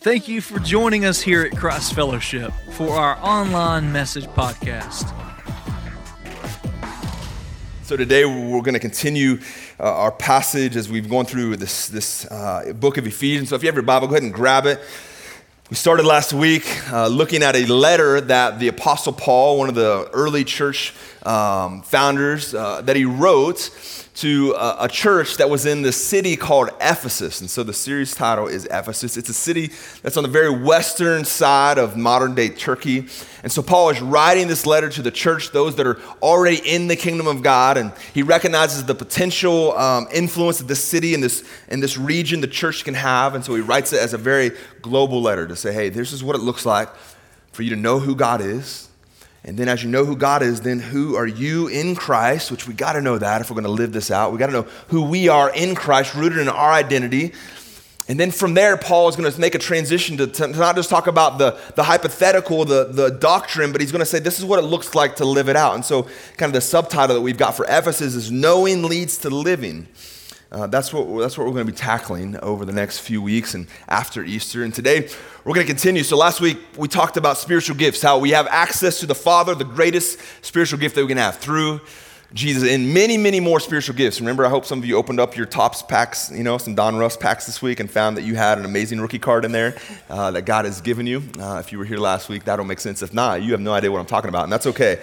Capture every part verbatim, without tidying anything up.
Thank you for joining us here at Christ Fellowship for our online message podcast. So today we're going to continue uh, our passage as we've gone through this, this uh, book of Ephesians. So if you have your Bible, go ahead and grab it. We started last week uh, looking at a letter that the Apostle Paul, one of the early church um, founders, uh, that he wrote to a, a church that was in the city called Ephesus. And so the series title is Ephesus. It's a city that's on the very western side of modern day Turkey. And so Paul is writing this letter to the church, those that are already in the kingdom of God. And he recognizes the potential um, influence that this city and this, and this region the church can have. And so he writes it as a very global letter to say, hey, this is what it looks like for you to know who God is. And then as you know who God is, then who are you in Christ, which we got to know that if we're going to live this out. We got to know who we are in Christ, rooted in our identity. And then from there, Paul is going to make a transition to, to not just talk about the, the hypothetical, the, the doctrine, but he's going to say this is what it looks like to live it out. And so kind of the subtitle that we've got for Ephesus is Knowing Leads to Living. Uh, that's what that's what we're going to be tackling over the next few weeks and after Easter. And today we're going to continue. So last week we talked about spiritual gifts, how we have access to the Father, the greatest spiritual gift that we can have through Jesus, and many, many more spiritual gifts. Remember, I hope some of you opened up your Topps packs, you know, some Don Russ packs this week and found that you had an amazing rookie card in there uh, that God has given you. Uh, if you were here last week, that'll make sense. If not, you have no idea what I'm talking about, and that's okay.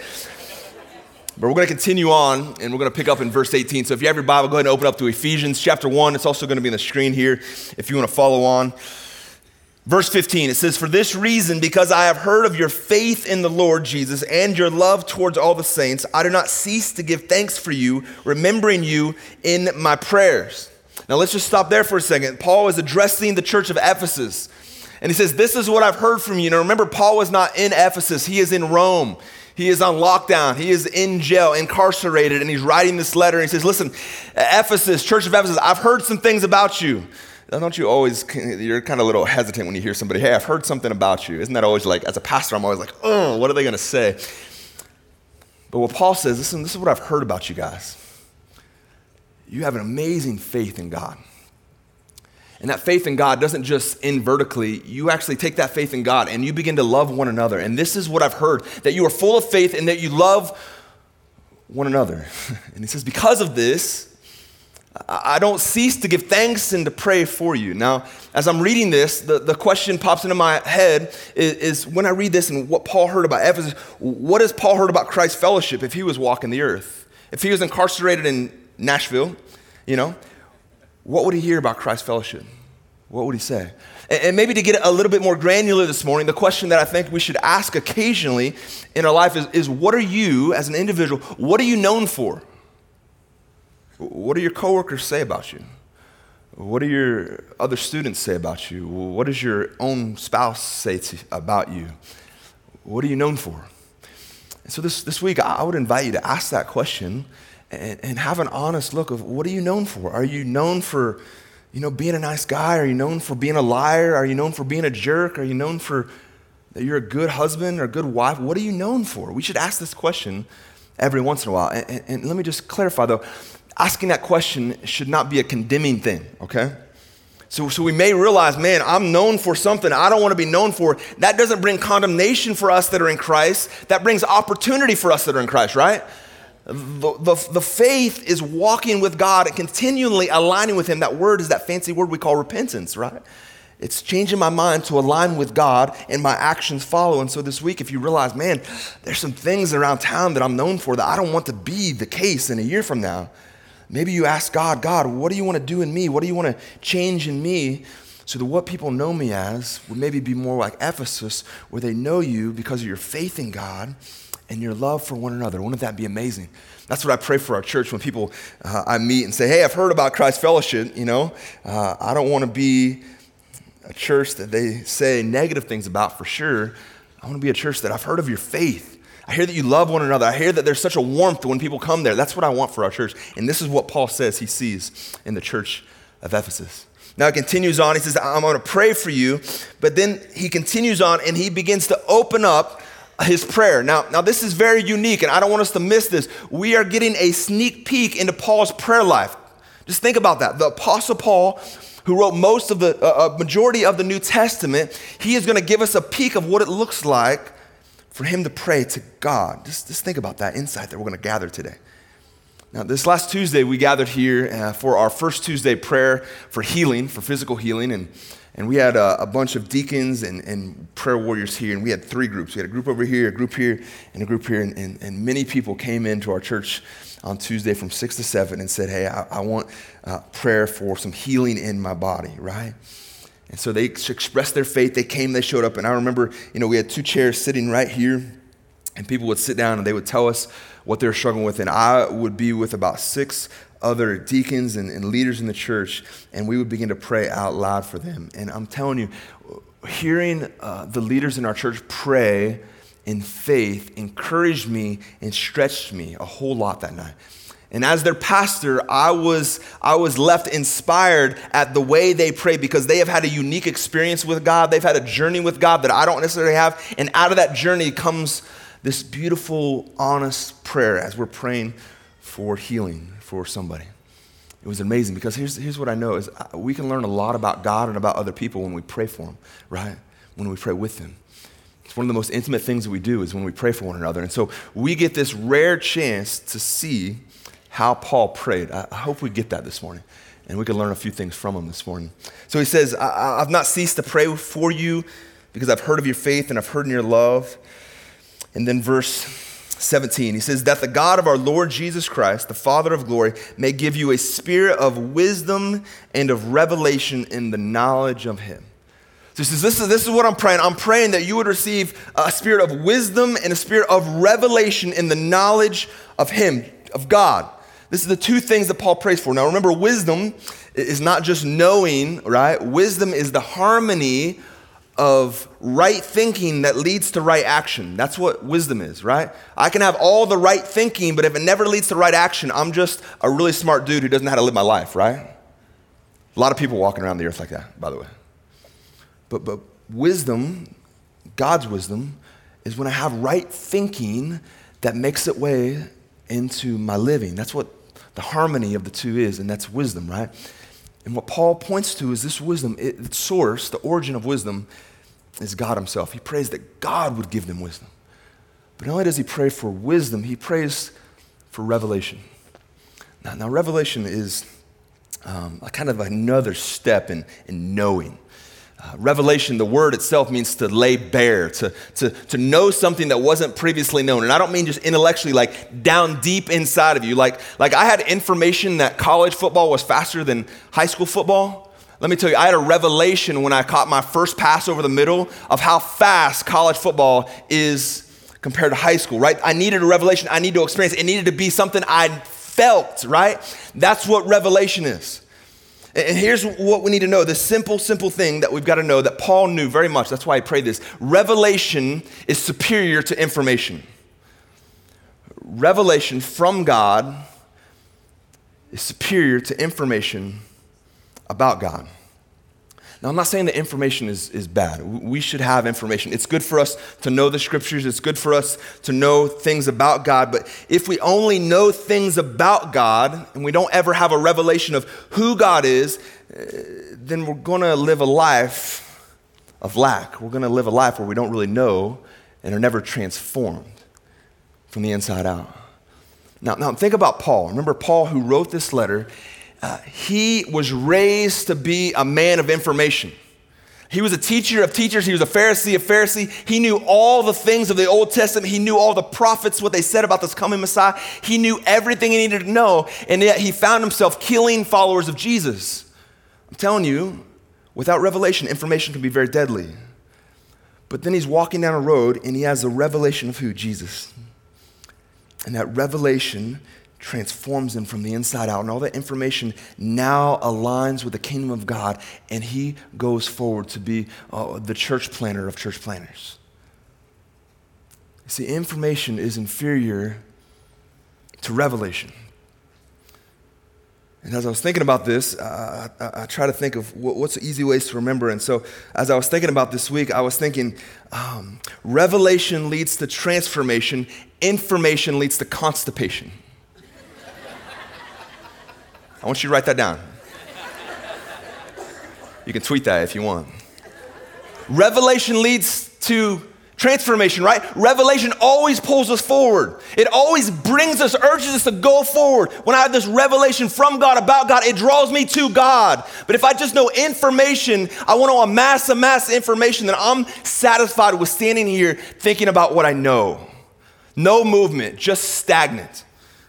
But we're going to continue on, and we're going to pick up in verse eighteen. So if you have your Bible, go ahead and open up to Ephesians chapter one. It's also going to be on the screen here if you want to follow on. Verse fifteen, it says, "For this reason, because I have heard of your faith in the Lord Jesus and your love towards all the saints, I do not cease to give thanks for you, remembering you in my prayers." Now let's just stop there for a second. Paul is addressing the church of Ephesus. And he says, this is what I've heard from you. Now remember, Paul was not in Ephesus. He is in Rome. He is on lockdown. He is in jail, incarcerated, and he's writing this letter. And he says, listen, Ephesus, church of Ephesus, I've heard some things about you. Now, don't you always, you're kind of a little hesitant when you hear somebody, hey, I've heard something about you. Isn't that always like, as a pastor, I'm always like, oh, what are they going to say? But what Paul says, listen, this is what I've heard about you guys. You have an amazing faith in God. And that faith in God doesn't just end vertically. You actually take that faith in God and you begin to love one another. And this is what I've heard, that you are full of faith and that you love one another. And he says, because of this, I don't cease to give thanks and to pray for you. Now, as I'm reading this, the, the question pops into my head is, is when I read this and what Paul heard about Ephesus, what has Paul heard about Christ Fellowship if he was walking the earth? If he was incarcerated in Nashville, you know, what would he hear about Christ Fellowship? What would he say? And maybe to get a little bit more granular this morning, the question that I think we should ask occasionally in our life is, is what are you, as an individual, what are you known for? What do your coworkers say about you? What do your other students say about you? What does your own spouse say to, about you? What are you known for? And so this, this week, I would invite you to ask that question and, and have an honest look of what are you known for? Are you known for, you know, being a nice guy? Are you known for being a liar? Are you known for being a jerk? Are you known for that you're a good husband or a good wife? What are you known for? We should ask this question every once in a while. And, and, and let me just clarify though, asking that question should not be a condemning thing, okay? So, so we may realize, man, I'm known for something I don't want to be known for. That doesn't bring condemnation for us that are in Christ. That brings opportunity for us that are in Christ, right? The, the, the faith is walking with God and continually aligning with him. That word is that fancy word we call repentance, right? It's changing my mind to align with God and my actions follow. And so this week, if you realize, man, there's some things around town that I'm known for that I don't want to be the case in a year from now. Maybe you ask God, God, what do you want to do in me? What do you want to change in me so that what people know me as would maybe be more like Ephesus, where they know you because of your faith in God and your love for one another. Wouldn't that be amazing? That's what I pray for our church when people uh, I meet and say, hey, I've heard about Christ Fellowship, you know. Uh, I don't want to be a church that they say negative things about for sure. I want to be a church that I've heard of your faith. I hear that you love one another. I hear that there's such a warmth when people come there. That's what I want for our church. And this is what Paul says he sees in the church of Ephesus. Now it continues on. He says, I'm going to pray for you. But then he continues on and he begins to open up his prayer. Now, now this is very unique, and I don't want us to miss this. We are getting a sneak peek into Paul's prayer life. Just think about that. The Apostle Paul who wrote most of the uh, majority of the New Testament, he is going to give us a peek of what it looks like for him to pray to God. Just, just think about that insight that we're going to gather today. Now, this last Tuesday, we gathered here uh, for our first Tuesday prayer for healing, for physical healing, and, and we had a, a bunch of deacons and, and prayer warriors here, and we had three groups. We had a group over here, a group here, and a group here, and, and, and many people came into our church on Tuesday from six to seven and said, hey, I, I want uh, prayer for some healing in my body, right? And so they expressed their faith. They came, they showed up, and I remember, you know, we had two chairs sitting right here, and people would sit down and they would tell us what they're struggling with, and I would be with about six other deacons and, and leaders in the church, and we would begin to pray out loud for them. And I'm telling you, hearing uh, the leaders in our church pray in faith encouraged me and stretched me a whole lot that night. And as their pastor, I was I was left inspired at the way they pray, because they have had a unique experience with God. They've had a journey with God that I don't necessarily have, and out of that journey comes this beautiful, honest prayer as we're praying for healing for somebody. It was amazing, because here's, here's what I know is we can learn a lot about God and about other people when we pray for them, right? When we pray with them. It's one of the most intimate things that we do is when we pray for one another. And so we get this rare chance to see how Paul prayed. I, I hope we get that this morning, and we can learn a few things from him this morning. So he says, I, I've not ceased to pray for you because I've heard of your faith and I've heard in your love. And then verse seventeen, he says, that the God of our Lord Jesus Christ, the Father of glory, may give you a spirit of wisdom and of revelation in the knowledge of him. So he says, this is, this is what I'm praying. I'm praying that you would receive a spirit of wisdom and a spirit of revelation in the knowledge of him, of God. This is the two things that Paul prays for. Now remember, wisdom is not just knowing, right? Wisdom is the harmony of right thinking that leads to right action. That's what wisdom is, right? I can have all the right thinking, but if it never leads to right action, I'm just a really smart dude who doesn't know how to live my life, right? A lot of people walking around the earth like that, by the way. But but wisdom, God's wisdom, is when I have right thinking that makes its way into my living. That's what the harmony of the two is, and that's wisdom, right? And what Paul points to is this wisdom, it, its source, the origin of wisdom, is God himself. He prays that God would give them wisdom. But not only does he pray for wisdom, he prays for revelation. Now, now revelation is um, a kind of another step in, in knowing. Uh, revelation, the word itself means to lay bare, to, to, to know something that wasn't previously known. And I don't mean just intellectually, like down deep inside of you. Like, like I had information that college football was faster than high school football. Let me tell you, I had a revelation when I caught my first pass over the middle of how fast college football is compared to high school, right? I needed a revelation. I needed to experience it. It needed to be something I felt, right? That's what revelation is. And here's what we need to know, this simple, simple thing that we've got to know that Paul knew very much. That's why he prayed this. Revelation is superior to information. Revelation from God is superior to information about God. Now, I'm not saying that information is, is bad. We should have information. It's good for us to know the scriptures. It's good for us to know things about God. But if we only know things about God and we don't ever have a revelation of who God is, then we're going to live a life of lack. We're going to live a life where we don't really know and are never transformed from the inside out. Now, now think about Paul. Remember Paul, who wrote this letter. Uh, he was raised to be a man of information. He was a teacher of teachers. He was a Pharisee of Pharisee. He knew all the things of the Old Testament. He knew all the prophets, what they said about this coming Messiah. He knew everything he needed to know, and yet he found himself killing followers of Jesus. I'm telling you, without revelation, information can be very deadly. But then he's walking down a road, and he has a revelation of who? Jesus. And that revelation transforms him from the inside out. And all that information now aligns with the kingdom of God, and he goes forward to be uh, the church planner of church planners. See, information is inferior to revelation. And as I was thinking about this, uh, I, I try to think of what, what's the easy ways to remember. And so as I was thinking about this week, I was thinking, um, revelation leads to transformation, information leads to constipation. I want you to write that down. You can tweet that if you want. Revelation leads to transformation, right? Revelation always pulls us forward. It always brings us, urges us to go forward. When I have this revelation from God about God, it draws me to God. But if I just know information, I want to amass, amass information, then I'm satisfied with standing here thinking about what I know. No movement, just stagnant.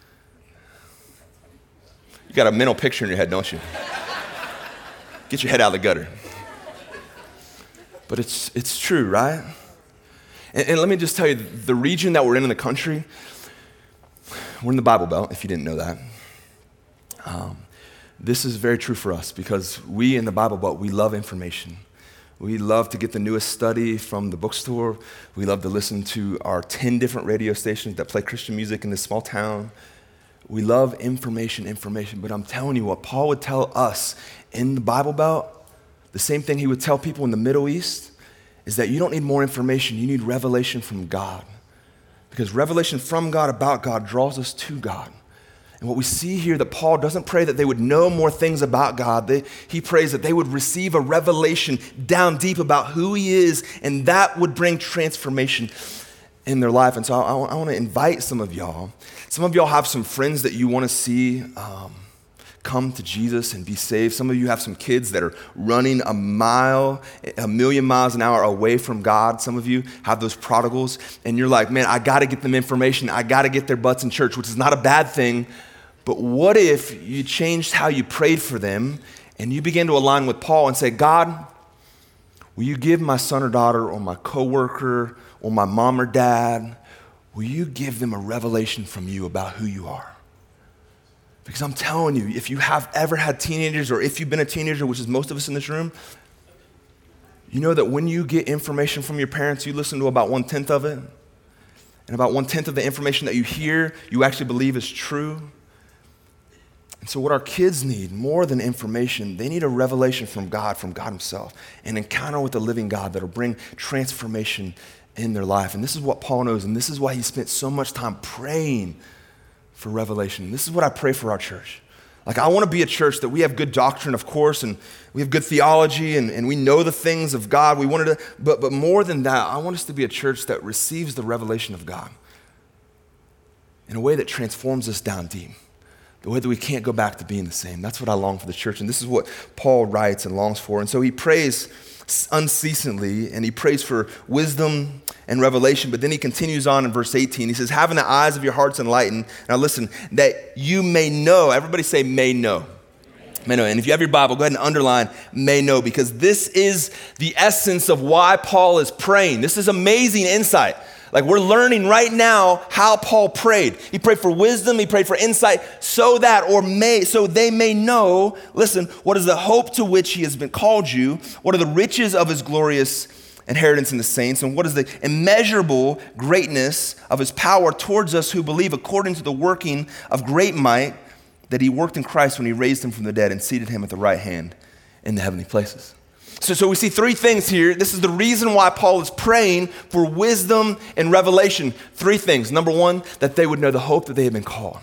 You got a mental picture in your head, don't you? Get your head out of the gutter. But it's it's true, right? And, and let me just tell you, the region that we're in in the country, we're in the Bible Belt, if you didn't know that. Um, this is very true for us because we in the Bible Belt, we love information. We love to get the newest study from the bookstore. We love to listen to our ten different radio stations that play Christian music in this small town. We love information, information. But I'm telling you what Paul would tell us in the Bible Belt, the same thing he would tell people in the Middle East, is that you don't need more information, you need revelation from God. Because revelation from God about God draws us to God. And what we see here, that Paul doesn't pray that they would know more things about God. They, he prays that they would receive a revelation down deep about who he is, and that would bring transformation in their life. And so I, I want to invite some of y'all. Some of y'all have some friends that you want to see um, come to Jesus and be saved. Some of you have some kids that are running a mile, a million miles an hour away from God. Some of you have those prodigals, and you're like, man, I got to get them information. I got to get their butts in church, which is not a bad thing. But what if you changed how you prayed for them and you began to align with Paul and say, God, will you give my son or daughter or my coworker or my mom or dad, will you give them a revelation from you about who you are? Because I'm telling you, if you have ever had teenagers, or if you've been a teenager, which is most of us in this room, you know that when you get information from your parents, you listen to about one-tenth of it, and about one-tenth of the information that you hear, you actually believe is true. And so what our kids need, more than information, they need a revelation from God, from God himself, an encounter with the living God that will bring transformation in their life. And this is what Paul knows, and this is why he spent so much time praying for revelation. This is what I pray for our church. Like, I want to be a church that we have good doctrine, of course, and we have good theology, and, and we know the things of God. We wanted to, but, but more than that, I want us to be a church that receives the revelation of God in a way that transforms us down deep, the way that we can't go back to being the same. That's what I long for the church, and this is what Paul writes and longs for. And so he prays unceasingly, and he prays for wisdom and revelation, but then he continues on in verse eighteen. He says, having the eyes of your hearts enlightened, now listen, that you may know. Everybody say may know. May know. And if you have your Bible, go ahead and underline may know, because this is the essence of why Paul is praying. This is amazing insight. Like, we're learning right now how Paul prayed. He prayed for wisdom, he prayed for insight, so that, or may, so they may know, listen, what is the hope to which he has been called you? What are the riches of his glorious inheritance in the saints? And what is the immeasurable greatness of his power towards us who believe, according to the working of great might that he worked in Christ when he raised him from the dead and seated him at the right hand in the heavenly places? So, so we see three things here. This is the reason why Paul is praying for wisdom and revelation. Three things. Number one, that they would know the hope that they have been called.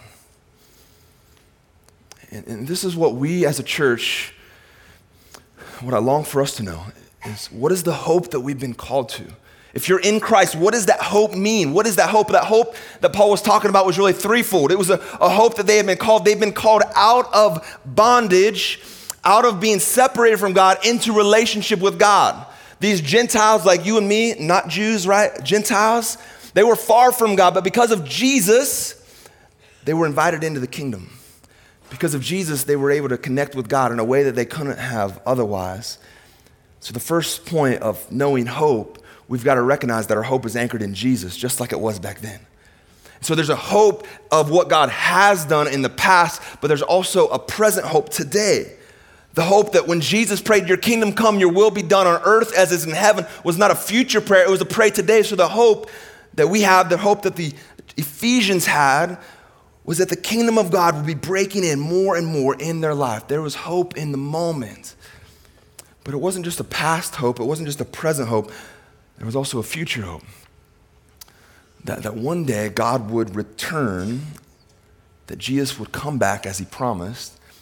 And, and this is what we as a church, what I long for us to know is, what is the hope that we've been called to? If you're in Christ, what does that hope mean? What is that hope? That hope that Paul was talking about was really threefold. It was a, a hope that they had been called. They've been called out of bondage, out of being separated from God, into relationship with God. These Gentiles like you and me, not Jews, right? Gentiles, they were far from God, but because of Jesus, they were invited into the kingdom. Because of Jesus, they were able to connect with God in a way that they couldn't have otherwise. So the first point of knowing hope, we've got to recognize that our hope is anchored in Jesus, just like it was back then. So there's a hope of what God has done in the past, but there's also a present hope today. The hope that when Jesus prayed, your kingdom come, your will be done on earth as is in heaven, was not a future prayer, it was a pray today. So the hope that we have, the hope that the Ephesians had, was that the kingdom of God would be breaking in more and more in their life. There was hope in the moment. But it wasn't just a past hope, it wasn't just a present hope, there was also a future hope. That, that one day God would return, that Jesus would come back as he promised,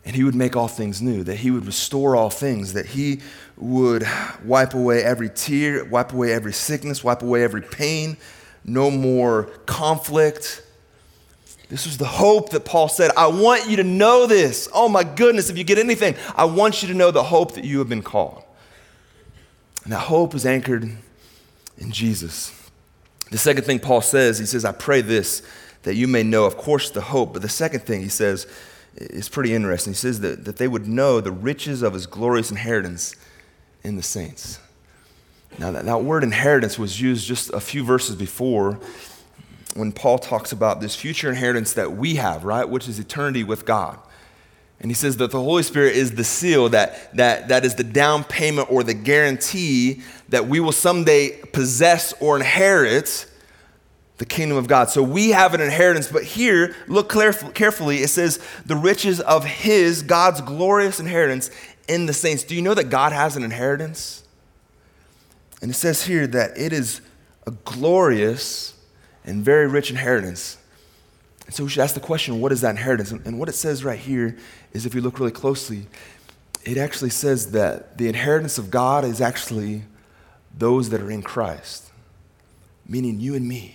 and he would make all things new, that he would restore all things, that he would wipe away every tear, wipe away every sickness, wipe away every pain, no more conflict. This was the hope that Paul said, I want you to know this. Oh my goodness, if you get anything, I want you to know the hope that you have been called. And that hope is anchored in Jesus. The second thing Paul says, he says, I pray this, that you may know, of course, the hope. But the second thing he says is pretty interesting. He says that, that they would know the riches of his glorious inheritance in the saints. Now, that, that word inheritance was used just a few verses before when Paul talks about this future inheritance that we have, right, which is eternity with God. And he says that the Holy Spirit is the seal, that, that, that is the down payment or the guarantee that we will someday possess or inherit the kingdom of God. So we have an inheritance, but here, look carefully, it says the riches of his, God's glorious inheritance in the saints. Do you know that God has an inheritance? And it says here that it is a glorious and very rich inheritance. And so we should ask the question, what is that inheritance? And what it says right here is, if you look really closely, it actually says that the inheritance of God is actually those that are in Christ, meaning you and me.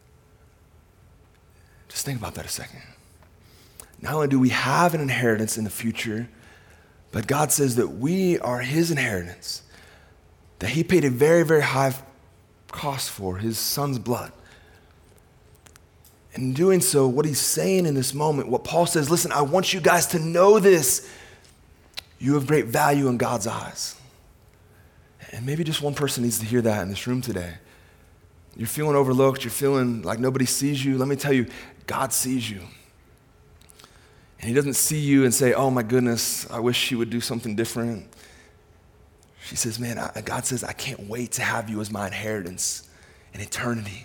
Just think about that a second. Not only do we have an inheritance in the future, but God says that we are his inheritance, that he paid a very, very high cost for, his son's blood. In doing so, what he's saying in this moment, what Paul says, listen, I want you guys to know this. You have great value in God's eyes. And maybe just one person needs to hear that in this room today. You're feeling overlooked. You're feeling like nobody sees you. Let me tell you, God sees you. And he doesn't see you and say, oh my goodness, I wish she would do something different. She says, man, I, God says, I can't wait to have you as my inheritance in eternity.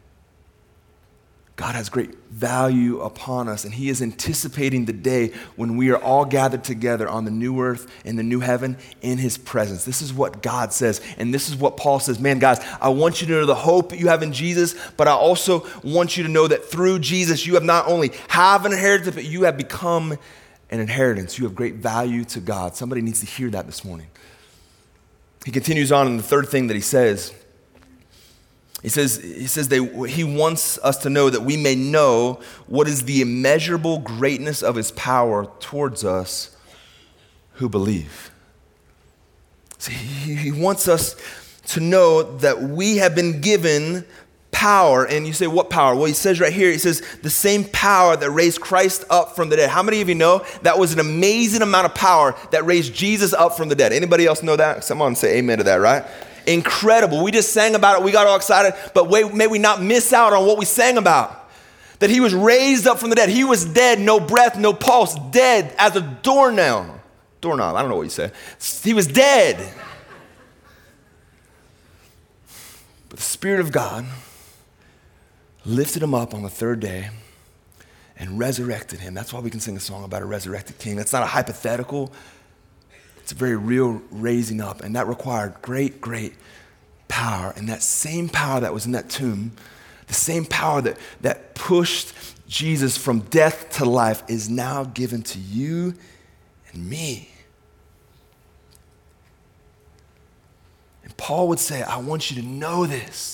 God has great value upon us, and he is anticipating the day when we are all gathered together on the new earth and the new heaven in his presence. This is what God says, and this is what Paul says. Man, guys, I want you to know the hope that you have in Jesus, but I also want you to know that through Jesus, you have not only have an inheritance, but you have become an inheritance. You have great value to God. Somebody needs to hear that this morning. He continues on in the third thing that he says. He says, he says they, he wants us to know that we may know what is the immeasurable greatness of his power towards us who believe. See, he, he wants us to know that we have been given power. And you say, what power? Well, he says right here, he says, the same power that raised Christ up from the dead. How many of you know that was an amazing amount of power that raised Jesus up from the dead? Anybody else know that? Someone say amen to that, right? Incredible. We just sang about it. We got all excited, but wait, may we not miss out on what we sang about. That he was raised up from the dead. He was dead, no breath, no pulse, dead as a doornail. Doorknob, I don't know what you said. He was dead. But the Spirit of God lifted him up on the third day and resurrected him. That's why we can sing a song about a resurrected king. That's not a hypothetical. It's a very real raising up, and that required great, great power. And that same power that was in that tomb, the same power that, that pushed Jesus from death to life is now given to you and me. And Paul would say, I want you to know this.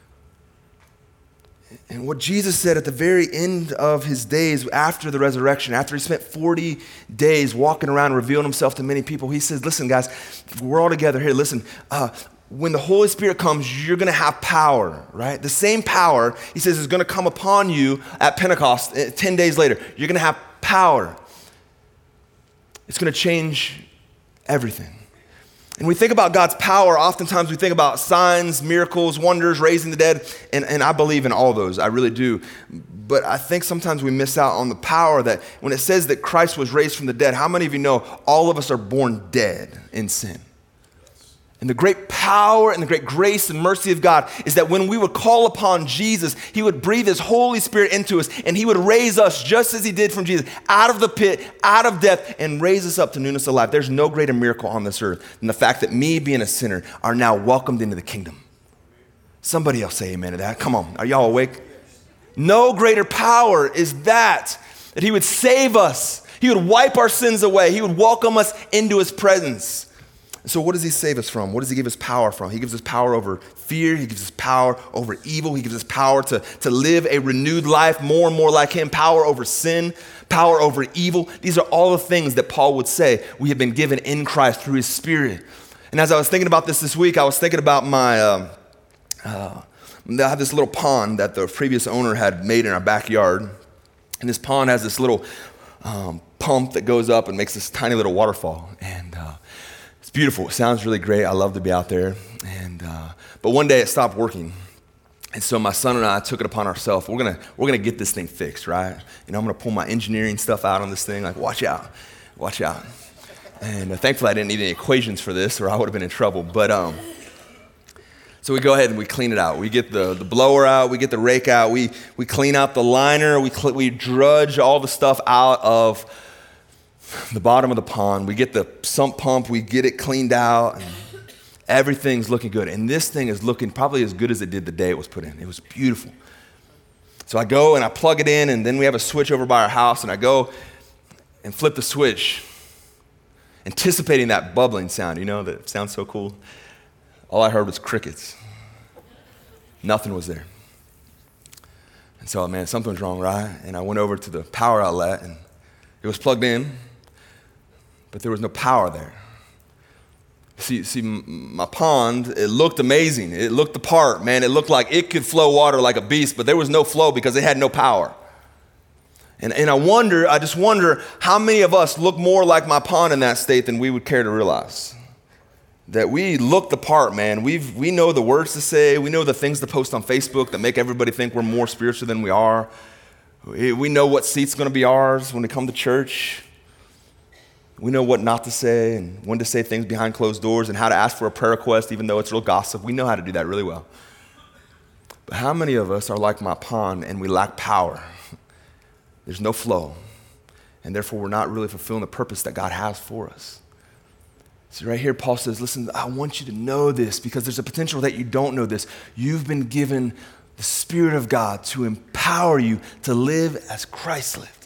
And what Jesus said at the very end of his days after the resurrection, after he spent forty days walking around revealing himself to many people, he says, listen, guys, we're all together here. Listen, uh, when the Holy Spirit comes, you're going to have power, right? The same power, he says, is going to come upon you at Pentecost ten days later. You're going to have power. It's going to change everything. And we think about God's power, oftentimes we think about signs, miracles, wonders, raising the dead, and, and I believe in all those, I really do. But I think sometimes we miss out on the power that when it says that Christ was raised from the dead, how many of you know all of us are born dead in sin? And the great power and the great grace and mercy of God is that when we would call upon Jesus, he would breathe his Holy Spirit into us, and he would raise us just as he did from Jesus, out of the pit, out of death, and raise us up to newness of life. There's no greater miracle on this earth than the fact that me, being a sinner, are now welcomed into the kingdom. Somebody else say amen to that. Come on, are y'all awake? No greater power is that, that he would save us He would wipe our sins away. He would welcome us into his presence. So what does he save us from? What does he give us power from? He gives us power over fear. He gives us power over evil. He gives us power to, to live a renewed life more and more like him. Power over sin, power over evil. These are all the things that Paul would say we have been given in Christ through his Spirit. And as I was thinking about this this week, I was thinking about my, um, uh, I have this little pond that the previous owner had made in our backyard. And this pond has this little um, pump that goes up and makes this tiny little waterfall. And uh, it's beautiful. It sounds really great. I love to be out there. And uh, but one day it stopped working. And so my son and I took it upon ourselves. We're gonna we're gonna get this thing fixed, right? You know, I'm gonna pull my engineering stuff out on this thing. Like, watch out, watch out. And uh, thankfully I didn't need any equations for this, or I would have been in trouble. But um, so we go ahead and we clean it out. We get the, the blower out. We get the rake out. We we clean out the liner. We cl- we drudge all the stuff out of the bottom of the pond. We get the sump pump. We get it cleaned out. And everything's looking good. And this thing is looking probably as good as it did the day it was put in. It was beautiful. So I go and I plug it in, and then we have a switch over by our house, and I go and flip the switch, anticipating that bubbling sound. You know, that sounds so cool. All I heard was crickets. Nothing was there. And so, man, something was wrong, right? And I went over to the power outlet, and it was plugged in, but there was no power there. See, see, my pond, it looked amazing. It looked the part, man. It looked like it could flow water like a beast, but there was no flow because it had no power. And, and I wonder, I just wonder how many of us look more like my pond in that state than we would care to realize. That we look the part, man. We've, we know the words to say. We know the things to post on Facebook that make everybody think we're more spiritual than we are. We, we know what seat's going to be ours when we come to church. We know what not to say and when to say things behind closed doors and how to ask for a prayer request even though it's real gossip. We know how to do that really well. But how many of us are like my pond and we lack power? There's no flow. And therefore we're not really fulfilling the purpose that God has for us. See, right here, Paul says, listen, I want you to know this because there's a potential that you don't know this. You've been given the Spirit of God to empower you to live as Christ lived.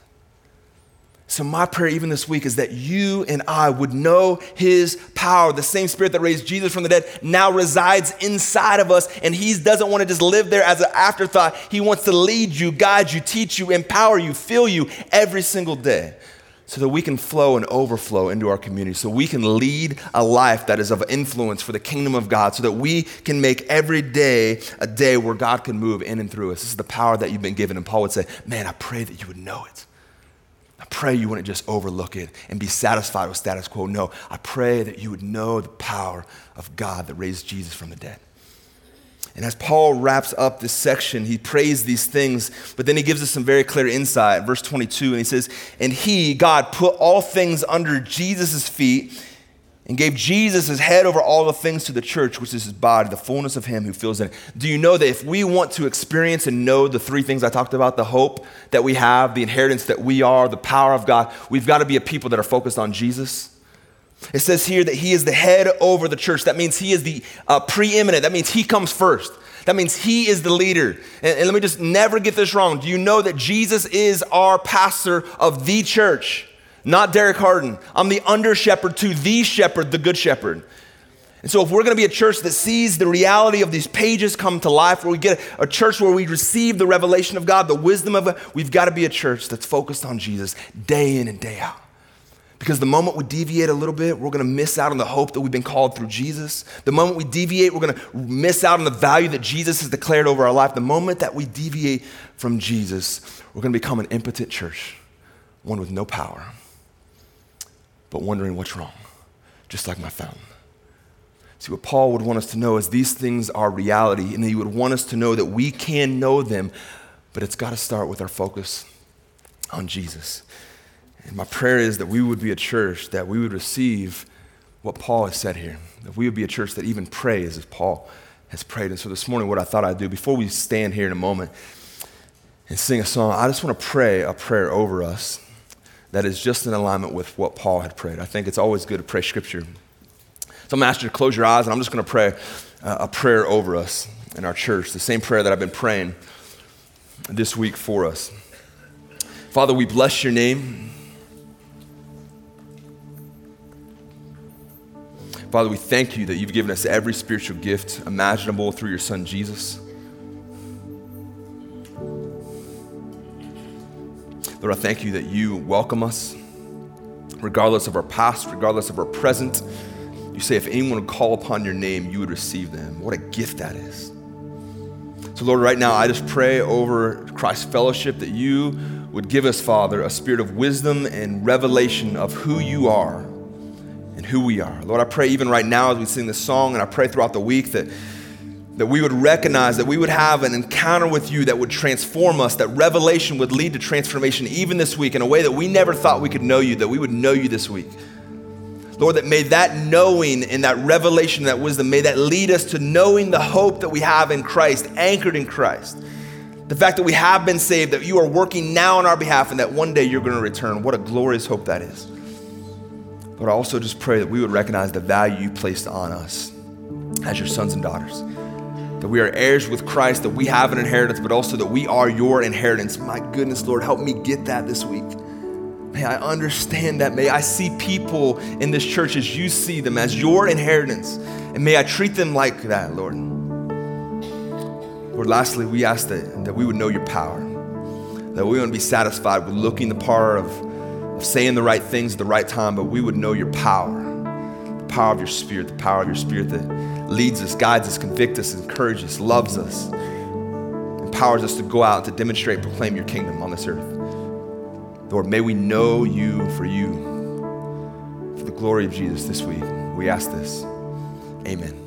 So my prayer even this week is that you and I would know his power. The same Spirit that raised Jesus from the dead now resides inside of us, and he doesn't want to just live there as an afterthought. He wants to lead you, guide you, teach you, empower you, fill you every single day so that we can flow and overflow into our community, so we can lead a life that is of influence for the kingdom of God, so that we can make every day a day where God can move in and through us. This is the power that you've been given. And Paul would say, man, I pray that you would know it. I pray you wouldn't just overlook it and be satisfied with status quo. No, I pray that you would know the power of God that raised Jesus from the dead. And as Paul wraps up this section, he prays these things, but then he gives us some very clear insight. Verse twenty-two, and he says, and he, God, put all things under Jesus' feet and gave Jesus his head over all the things to the church, which is his body, the fullness of him who fills in it. Do you know that if we want to experience and know the three things I talked about, the hope that we have, the inheritance that we are, the power of God, we've got to be a people that are focused on Jesus? It says here that he is the head over the church. That means he is the uh, preeminent. That means he comes first. That means he is the leader. And, and let me just never get this wrong. Do you know that Jesus is our pastor of the church? Not Derek Harden. I'm the under shepherd to the shepherd, the good shepherd. And so if we're going to be a church that sees the reality of these pages come to life, where we get a church where we receive the revelation of God, the wisdom of it, we've got to be a church that's focused on Jesus day in and day out. Because the moment we deviate a little bit, we're going to miss out on the hope that we've been called through Jesus. The moment we deviate, we're going to miss out on the value that Jesus has declared over our life. The moment that we deviate from Jesus, we're going to become an impotent church, one with no power, but wondering what's wrong, just like my fountain. See, what Paul would want us to know is these things are reality, and he would want us to know that we can know them, but it's got to start with our focus on Jesus. And my prayer is that we would be a church that we would receive what Paul has said here, that we would be a church that even prays as Paul has prayed. And so this morning, what I thought I'd do, before we stand here in a moment and sing a song, I just want to pray a prayer over us that is just in alignment with what Paul had prayed. I think it's always good to pray scripture. So I'm going to ask you to close your eyes, and I'm just going to pray uh, a prayer over us in our church, the same prayer that I've been praying this week for us. Father, we bless your name. Father, we thank you that you've given us every spiritual gift imaginable through your son, Jesus. Lord, I thank you that you welcome us, regardless of our past, regardless of our present. You say if anyone would call upon your name, you would receive them. What a gift that is. So Lord, right now, I just pray over Christ Fellowship that you would give us, Father, a spirit of wisdom and revelation of who you are and who we are. Lord, I pray even right now as we sing this song, and I pray throughout the week that, that we would recognize that we would have an encounter with you that would transform us, that revelation would lead to transformation even this week in a way that we never thought we could know you, that we would know you this week. Lord, that may that knowing and that revelation, that wisdom, may that lead us to knowing the hope that we have in Christ, anchored in Christ. The fact that we have been saved, that you are working now on our behalf, and that one day you're going to return. What a glorious hope that is. Lord, I also just pray that we would recognize the value you placed on us as your sons and daughters. That we are heirs with Christ, that we have an inheritance, but also that we are your inheritance. My goodness, Lord, help me get that this week. May I understand that. May I see people in this church as you see them, as your inheritance. And may I treat them like that, Lord. Lord, lastly, we ask that, that we would know your power. That we wouldn't be satisfied with looking the part of, of saying the right things at the right time, but we would know your power. The power of your spirit, the power of your spirit that leads us, guides us, convicts us, encourages us, loves us, empowers us to go out to demonstrate and proclaim your kingdom on this earth. Lord, may we know you for you, for the glory of Jesus this week. We ask this. Amen.